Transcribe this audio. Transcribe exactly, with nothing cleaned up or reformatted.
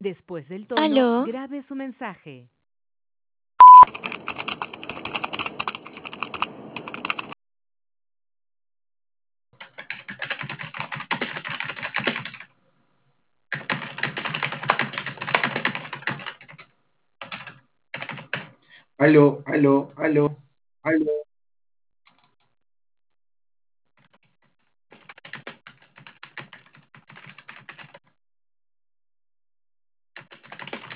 Después del tono, Aló, grabe su mensaje. Aló, aló, aló, aló.